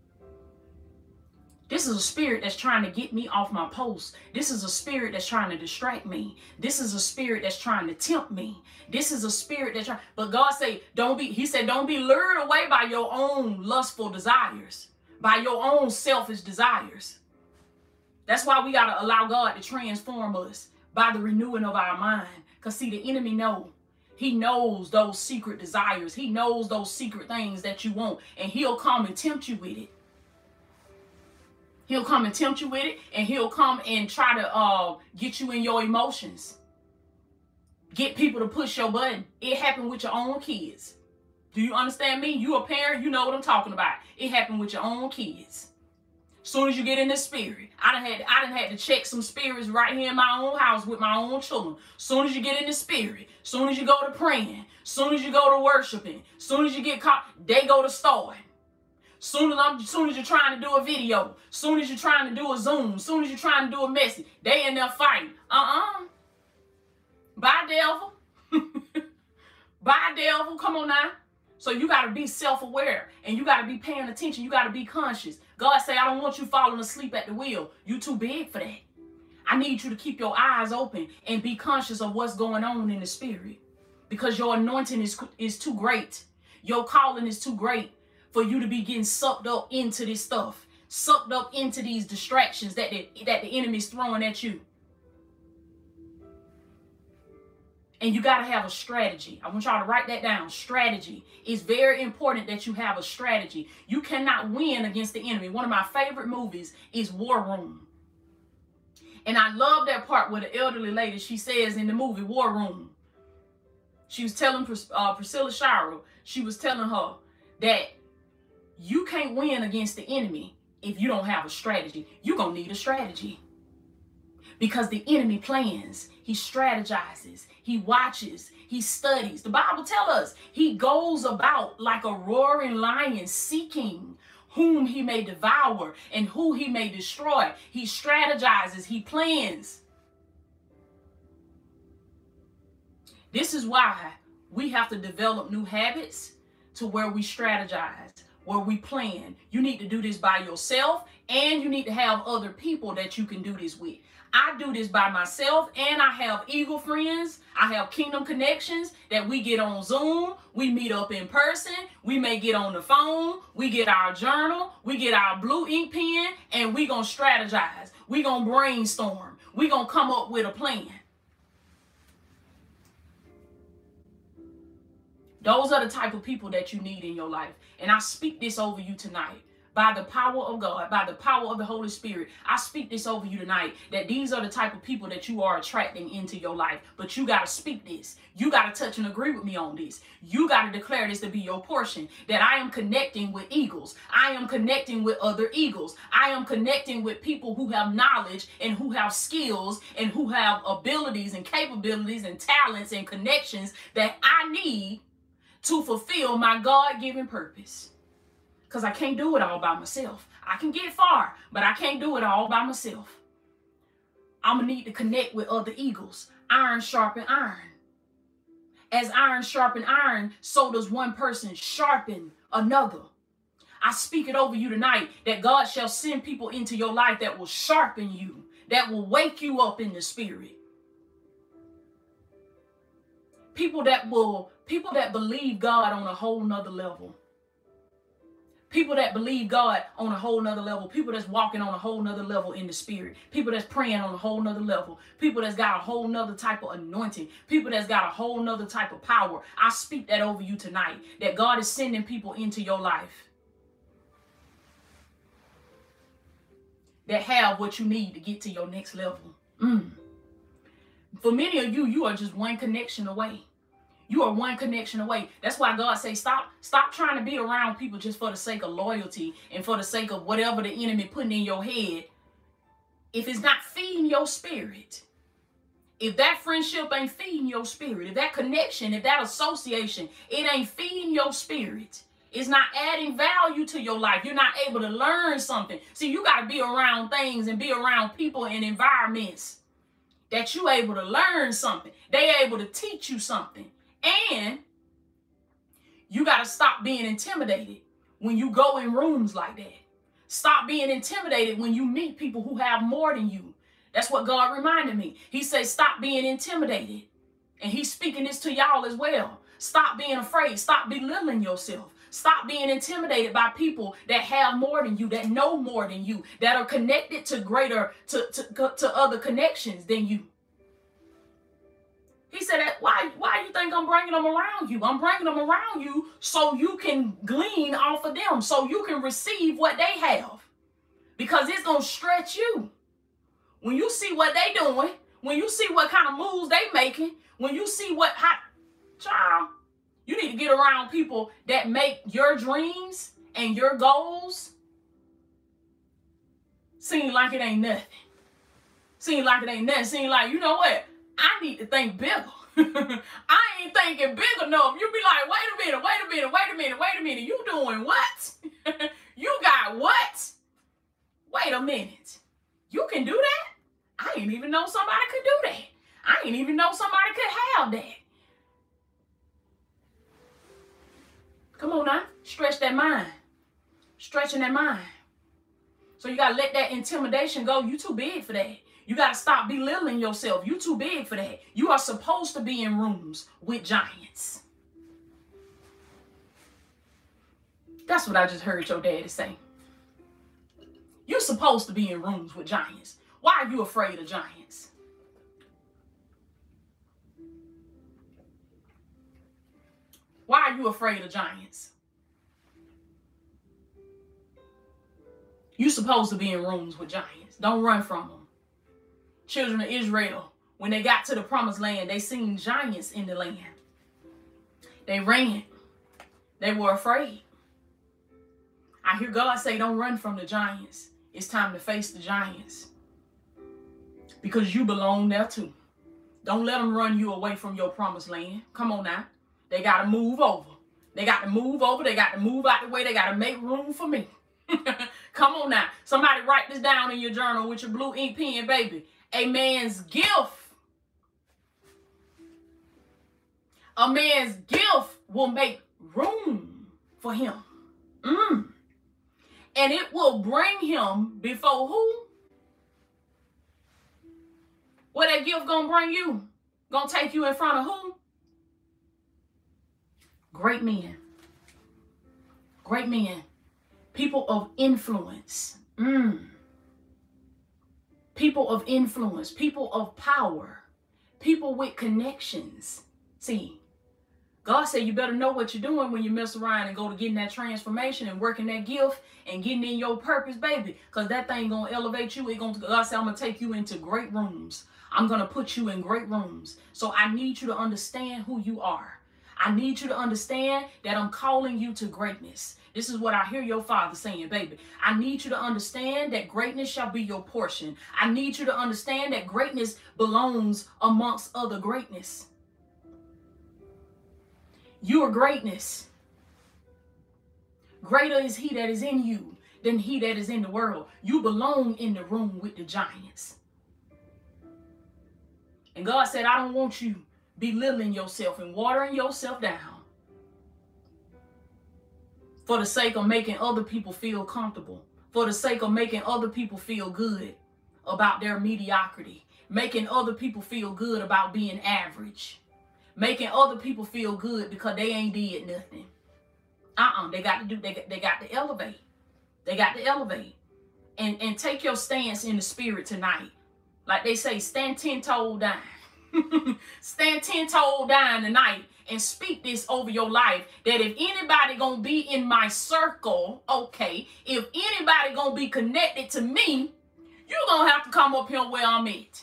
This is a spirit that's trying to get me off my post. This is a spirit that's trying to distract me. This is a spirit that's trying to tempt me. This is a spirit that's trying. But God said, he said, don't be lured away by your own lustful desires, by your own selfish desires. That's why we got to allow God to transform us by the renewing of our mind. Because see, the enemy knows. He knows those secret desires. He knows those secret things that you want. And he'll come and tempt you with it. He'll come and tempt you with it, and he'll come and try to get you in your emotions. Get people to push your button. It happened with your own kids. Do you understand me? You a parent, you know what I'm talking about. It happened with your own kids. Soon as you get in the spirit, I done had to check some spirits right here in my own house with my own children. Soon as you get in the spirit, soon as you go to praying, soon as you go to worshiping, soon as you get caught, they go to starting. Soon as you're trying to do a video, soon as you're trying to do a Zoom, soon as you're trying to do a message, they in there fighting. Bye, devil. Bye, devil. Come on now. So you got to be self-aware, and you got to be paying attention. You got to be conscious. God say, I don't want you falling asleep at the wheel. You too big for that. I need you to keep your eyes open and be conscious of what's going on in the spirit, because your anointing is too great. Your calling is too great for you to be getting sucked up into this stuff, sucked up into these distractions that the enemy's throwing at you. And you got to have a strategy. I want y'all to write that down. Strategy. It's very important that you have a strategy. You cannot win against the enemy. One of my favorite movies is War Room. And I love that part where the elderly lady, she says in the movie War Room, she was telling Priscilla Shirer, she was telling her that you can't win against the enemy if you don't have a strategy. You're going to need a strategy. Because the enemy plans, he strategizes, he watches, he studies. The Bible tells us he goes about like a roaring lion, seeking whom he may devour and who he may destroy. He strategizes, he plans. This is why we have to develop new habits to where we strategize. where we plan. You need to do this by yourself, and you need to have other people that you can do this with. I do this by myself, and I have Eagle friends. I have Kingdom Connections that we get on Zoom. We meet up in person. We may get on the phone. We get our journal. We get our blue ink pen, and we going to strategize. We going to brainstorm. We going to come up with a plan. Those are the type of people that you need in your life. And I speak this over you tonight. By the power of God, by the power of the Holy Spirit, I speak this over you tonight, that these are the type of people that you are attracting into your life. But you got to speak this. You got to touch and agree with me on this. You got to declare this to be your portion, that I am connecting with eagles. I am connecting with other eagles. I am connecting with people who have knowledge and who have skills and who have abilities and capabilities and talents and connections that I need to fulfill my God-given purpose. Because I can't do it all by myself. I can get far, but I can't do it all by myself. I'm going to need to connect with other eagles. Iron sharpen iron. As iron sharpen iron, so does one person sharpen another. I speak it over you tonight, that God shall send people into your life that will sharpen you, that will wake you up in the spirit. People that believe God on a whole nother level. People that believe God on a whole nother level. People that's walking on a whole nother level in the spirit. People that's praying on a whole nother level. People that's got a whole nother type of anointing. People that's got a whole nother type of power. I speak that over you tonight, that God is sending people into your life that have what you need to get to your next level. For many of you, you are just one connection away. You are one connection away. That's why God says, stop trying to be around people just for the sake of loyalty and for the sake of whatever the enemy putting in your head. If it's not feeding your spirit, if that friendship ain't feeding your spirit, if that connection, if that association, it ain't feeding your spirit, it's not adding value to your life, you're not able to learn something. See, you got to be around things and be around people and environments that you're able to learn something. They're able to teach you something. And you got to stop being intimidated when you go in rooms like that. Stop being intimidated when you meet people who have more than you. That's what God reminded me. He says, stop being intimidated. And he's speaking this to y'all as well. Stop being afraid. Stop belittling yourself. Stop being intimidated by people that have more than you, that know more than you, that are connected to other connections than you. He said, why do you think I'm bringing them around you? I'm bringing them around you so you can glean off of them, so you can receive what they have. Because it's going to stretch you. When you see what they doing, when you see what kind of moves they making, when you see child, you need to get around people that make your dreams and your goals seem like it ain't nothing. Seem like it ain't nothing. Seem like, you know what? I need to think bigger. I ain't thinking big enough. You be like, wait a minute. You doing what? You got what? Wait a minute. You can do that? I ain't even know somebody could do that. I ain't even know somebody could have that. Come on now. Stretch that mind. Stretching that mind. So you got to let that intimidation go. You too big for that. You got to stop belittling yourself. You too big for that. You are supposed to be in rooms with giants. That's what I just heard your daddy say. You're supposed to be in rooms with giants. Why are you afraid of giants? Why are you afraid of giants? You're supposed to be in rooms with giants. Don't run from them. Children of Israel, when they got to the promised land, they seen giants in the land. They ran. They were afraid. I hear God say, don't run from the giants. It's time to face the giants. Because you belong there too. Don't let them run you away from your promised land. Come on now. They got to move over. They got to move over. They got to move out the way. They got to make room for me. Come on now. Somebody write this down in your journal with your blue ink pen, baby. A man's gift. A man's gift will make room for him. And it will bring him before who? What that gift gonna bring you? Gonna take you in front of who? Great men. Great men. People of influence. People of influence. People of power. People with connections. See, God said you better know what you're doing when you mess around and go to getting that transformation and working that gift and getting in your purpose, baby. Because that thing going to elevate you. God said, I'm going to take you into great rooms. I'm going to put you in great rooms. So I need you to understand who you are. I need you to understand that I'm calling you to greatness. This is what I hear your father saying, baby. I need you to understand that greatness shall be your portion. I need you to understand that greatness belongs amongst other greatness. You are greatness. Greater is he that is in you than he that is in the world. You belong in the room with the giants. And God said, I don't want you belittling yourself and watering yourself down for the sake of making other people feel comfortable, for the sake of making other people feel good about their mediocrity, making other people feel good about being average, making other people feel good because they ain't did nothing. They got to elevate. They got to elevate. And take your stance in the spirit tonight. Like they say, stand 10-toed down. Stand 10-toed down tonight and speak this over your life, that if anybody gonna be in my circle, okay, if anybody gonna be connected to me, you gonna have to come up here where I'm at.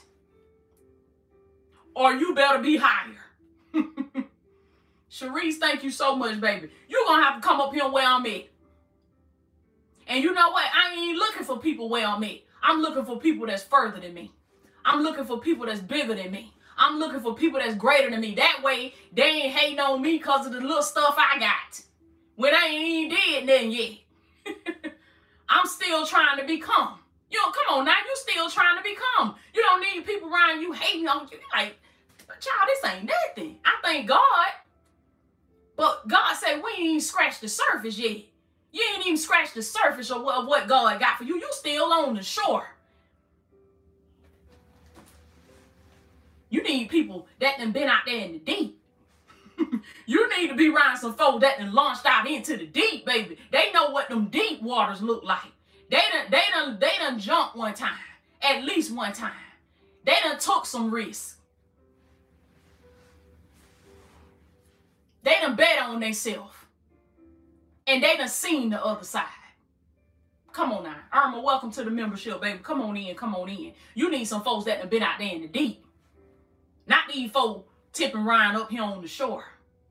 Or you better be higher. Sharice, thank you so much, baby. You're gonna have to come up here where I'm at. And you know what? I ain't looking for people where I'm at. I'm looking for people that's further than me. I'm looking for people that's bigger than me. I'm looking for people that's greater than me. That way, they ain't hating on me because of the little stuff I got. When I ain't did nothing yet. I'm still trying to become. You know, come on now. You still trying to become. You don't need people around you hating on you. Like, child, this ain't nothing. I thank God. But God said we ain't even scratched the surface yet. You ain't even scratched the surface of what God got for you. You still on the shore. You need people that done been out there in the deep. You need to be around some folks that done launched out into the deep, baby. They know what them deep waters look like. They done jumped one time. At least one time. They done took some risks. They done bet on themselves. And they done seen the other side. Come on now. Irma, welcome to the membership, baby. Come on in, come on in. You need some folks that done been out there in the deep. Not these folks tipping around up here on the shore.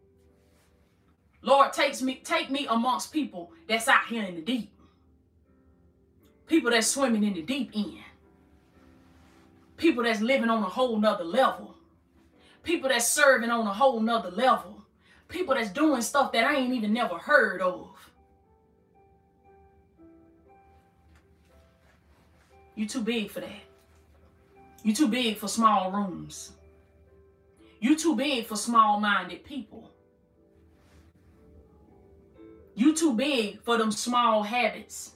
Lord, take me amongst people that's out here in the deep. People that's swimming in the deep end. People that's living on a whole nother level. People that's serving on a whole nother level. People that's doing stuff that I ain't even never heard of. You too big for that. You too big for small rooms. You too big for small-minded people. You too big for them small habits.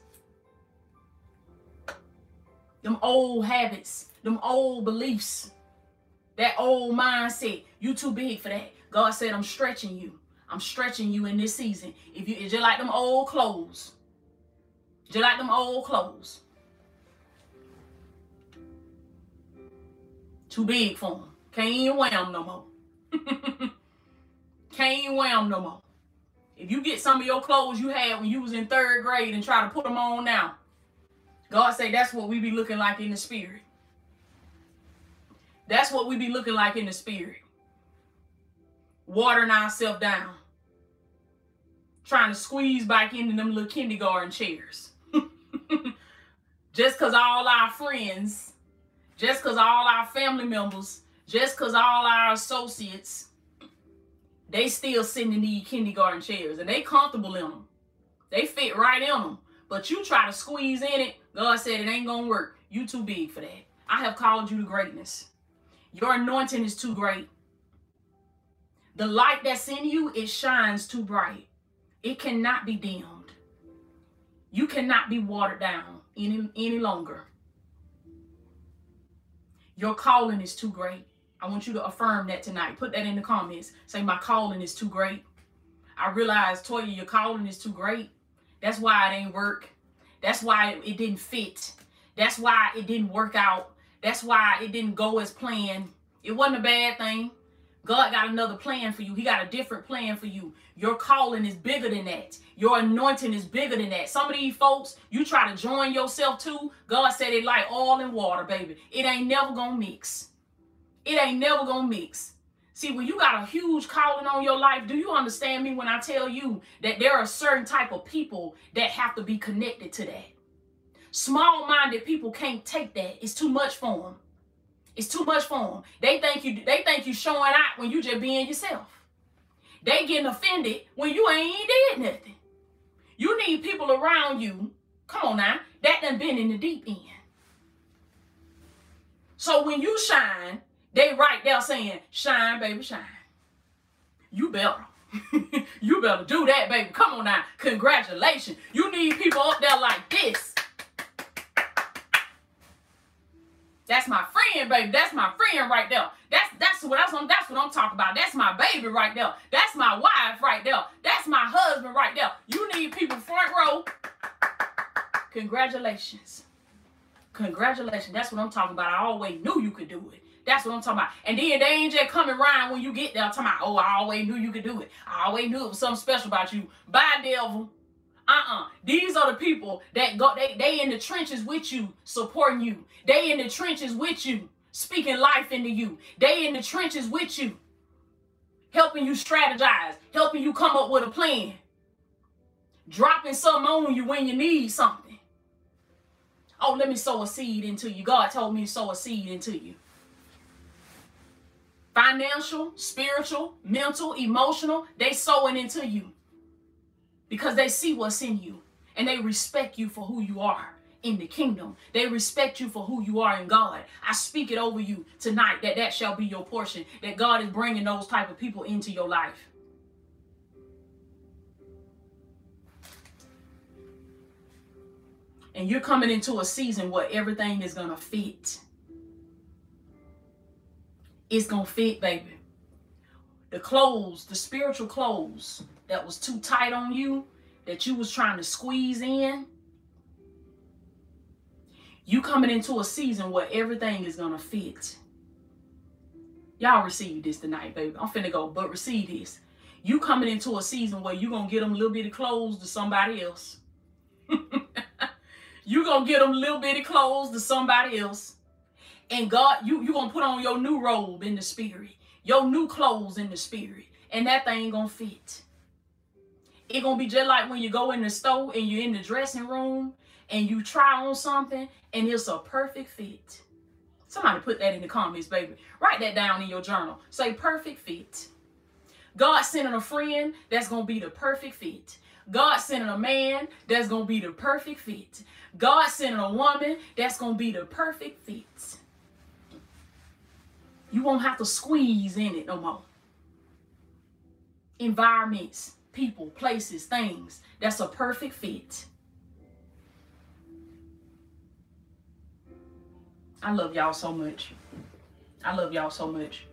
Them old habits. Them old beliefs. That old mindset. You too big for that. God said, I'm stretching you. I'm stretching you in this season. It's just like them old clothes. Just like them old clothes. Too big for them. Can't even wear them no more. Can't even wear them no more. If you get some of your clothes you had when you was in 3rd grade and try to put them on now, God say that's what we be looking like in the spirit. That's what we be looking like in the spirit. Watering ourselves down. Trying to squeeze back into them little kindergarten chairs. Just because all our friends, just because all our family members, just because all our associates, they still sitting in these kindergarten chairs. And they comfortable in them. They fit right in them. But you try to squeeze in it, God said it ain't going to work. You too big for that. I have called you to greatness. Your anointing is too great. The light that's in you, it shines too bright. It cannot be dimmed. You cannot be watered down any longer. Your calling is too great. I want you to affirm that tonight. Put that in the comments. Say, my calling is too great. I realize, Toya, your calling is too great. That's why it ain't work. That's why it didn't fit. That's why it didn't work out. That's why it didn't go as planned. It wasn't a bad thing. God got another plan for you. He got a different plan for you. Your calling is bigger than that. Your anointing is bigger than that. Some of these folks, you try to join yourself to, God said it like oil and water, baby. It ain't never gonna mix. It ain't never gonna mix. See, when you got a huge calling on your life, do you understand me when I tell you that there are certain type of people that have to be connected to that? Small-minded people can't take that. It's too much for them. It's too much for them. They think you showing out when you just being yourself. They getting offended when you ain't did nothing. You need people around you, come on now, that done been in the deep end. So when you shine, they right there saying, shine, baby, shine. You better. You better do that, baby. Come on now. Congratulations. You need people up there like this. That's my friend, baby. That's my friend right there. That's what I'm talking about. That's my baby right there. That's my wife right there. That's my husband right there. You need people front row. Congratulations. Congratulations. That's what I'm talking about. I always knew you could do it. That's what I'm talking about. And then they ain't just coming around when you get there talking about, oh, I always knew you could do it. I always knew it was something special about you. Bye, devil. These are the people that go, they in the trenches with you, supporting you. They in the trenches with you, speaking life into you. They in the trenches with you, helping you strategize, helping you come up with a plan, dropping something on you when you need something. Oh, let me sow a seed into you. God told me to sow a seed into you. Financial, spiritual, mental, emotional, they sowing into you. Because they see what's in you and they respect you for who you are in the kingdom. They respect you for who you are in God. I speak it over you tonight that shall be your portion, that God is bringing those type of people into your life. And you're coming into a season where everything is going to fit. It's going to fit, baby. The clothes, the spiritual clothes that was too tight on you, that you was trying to squeeze in, you coming into a season where everything is going to fit. Y'all receive this tonight, baby. I'm finna go, but receive this. You coming into a season where you going to get them little bitty clothes to somebody else. You going to get them little bitty clothes to somebody else. And God, you going to put on your new robe in the spirit, your new clothes in the spirit, and that thing going to fit. It's going to be just like when you go in the store and you're in the dressing room and you try on something and it's a perfect fit. Somebody put that in the comments, baby. Write that down in your journal. Say perfect fit. God sending a friend that's going to be the perfect fit. God sending a man that's going to be the perfect fit. God sending a woman that's going to be the perfect fit. You won't have to squeeze in it no more. Environments, people, places, things. That's a perfect fit. I love y'all so much. I love y'all so much.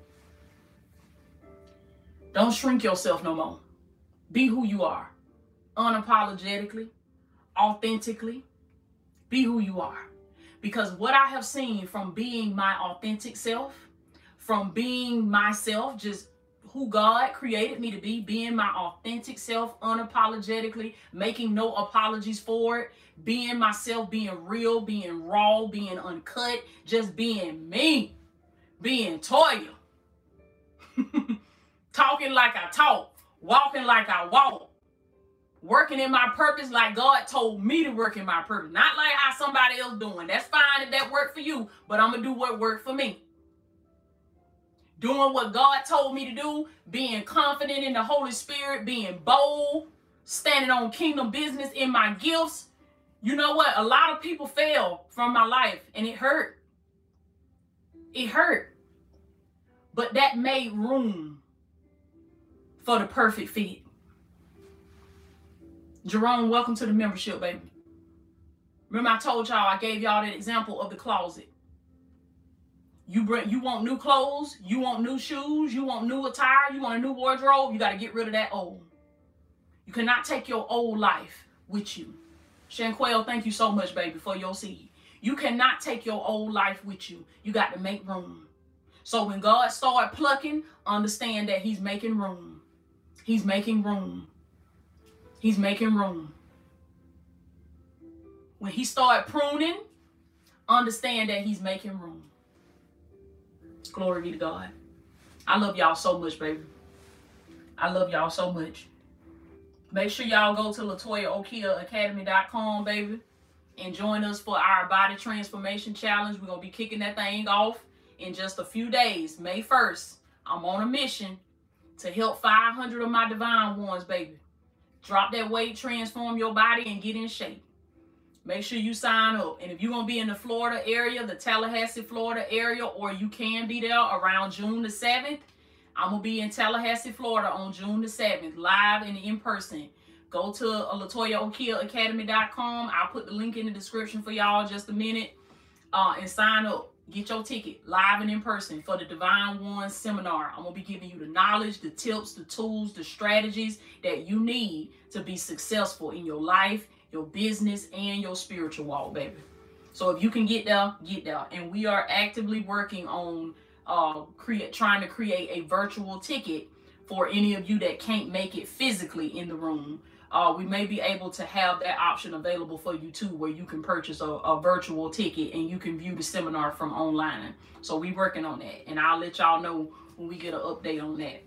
Don't shrink yourself no more. Be who you are. Unapologetically, authentically. Be who you are. Because what I have seen from being my authentic self, from being myself, just who God created me to be, being my authentic self, unapologetically, making no apologies for it, being myself, being real, being raw, being uncut, just being me, being Toya, talking like I talk, walking like I walk, working in my purpose like God told me to work in my purpose, not like how somebody else doing. That's fine if that worked for you, but I'm going to do what worked for me. Doing what God told me to do, being confident in the Holy Spirit, being bold, standing on kingdom business in my gifts. You know what? A lot of people fell from my life and it hurt. It hurt. But that made room for the perfect fit. Jerome, welcome to the membership, baby. Remember I told y'all, I gave y'all that example of the closet. You want new clothes, you want new shoes, you want new attire, you want a new wardrobe, you got to get rid of that old. You cannot take your old life with you. Shanquelle, thank you so much, baby, for your seed. You cannot take your old life with you. You got to make room. So when God started plucking, understand that he's making room. He's making room. He's making room. When he started pruning, understand that he's making room. Glory be to God. I love y'all so much, baby. I love y'all so much. Make sure y'all go to LatoyaOkiaAcademy.com, baby, and join us for our Body Transformation Challenge. We're going to be kicking that thing off in just a few days. May 1st, I'm on a mission to help 500 of my divine ones, baby. Drop that weight, transform your body, and get in shape. Make sure you sign up. And if you're going to be in the Florida area, the Tallahassee, Florida area, or you can be there around June the 7th, I'm going to be in Tallahassee, Florida on June the 7th, live and in person. Go to LatoyaOkiaAcademy.com. I'll put the link in the description for y'all in just a minute. And sign up. Get your ticket live and in person for the Divine One Seminar. I'm going to be giving you the knowledge, the tips, the tools, the strategies that you need to be successful in your life, your business, and your spiritual walk, baby. So if you can get there, get there. And we are actively working on trying to create a virtual ticket for any of you that can't make it physically in the room. We may be able to have that option available for you too, where you can purchase a virtual ticket and you can view the seminar from online. So we're working on that, and I'll let y'all know when we get an update on that.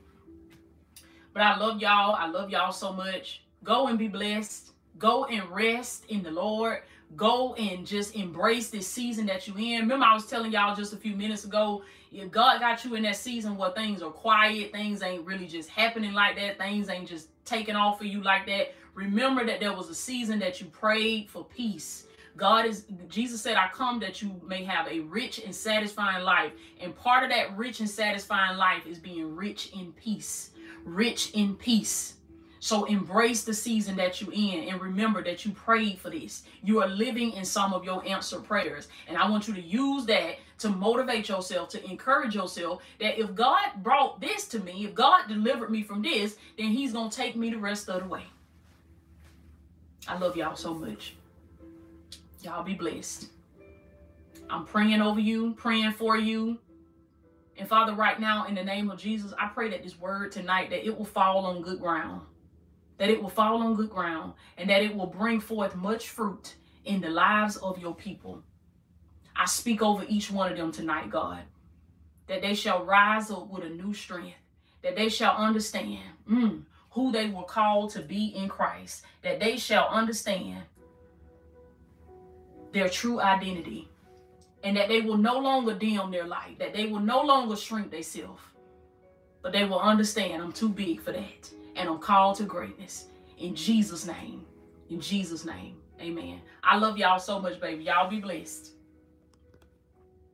But I love y'all. I love y'all so much. Go and be blessed. Go and rest in the Lord. Go and just embrace this season that you're in. Remember, I was telling y'all just a few minutes ago, if God got you in that season where things are quiet, things ain't really just happening like that, things ain't just taking off for you like that. Remember that there was a season that you prayed for peace. Jesus said, I come that you may have a rich and satisfying life. And part of that rich and satisfying life is being rich in peace. Rich in peace. So embrace the season that you're in, and remember that you prayed for this. You are living in some of your answered prayers. And I want you to use that to motivate yourself, to encourage yourself that if God brought this to me, if God delivered me from this, then he's going to take me the rest of the way. I love y'all so much. Y'all be blessed. I'm praying over you, praying for you. And Father, right now, in the name of Jesus, I pray that this word tonight, that it will fall on good ground. That it will fall on good ground, and that it will bring forth much fruit in the lives of your people. I speak over each one of them tonight, God, that they shall rise up with a new strength, that they shall understand who they were called to be in Christ, that they shall understand their true identity, and that they will no longer dim their light, that they will no longer shrink themselves, but they will understand I'm too big for that. And I'm called to greatness. In Jesus' name. In Jesus' name. Amen. I love y'all so much, baby. Y'all be blessed.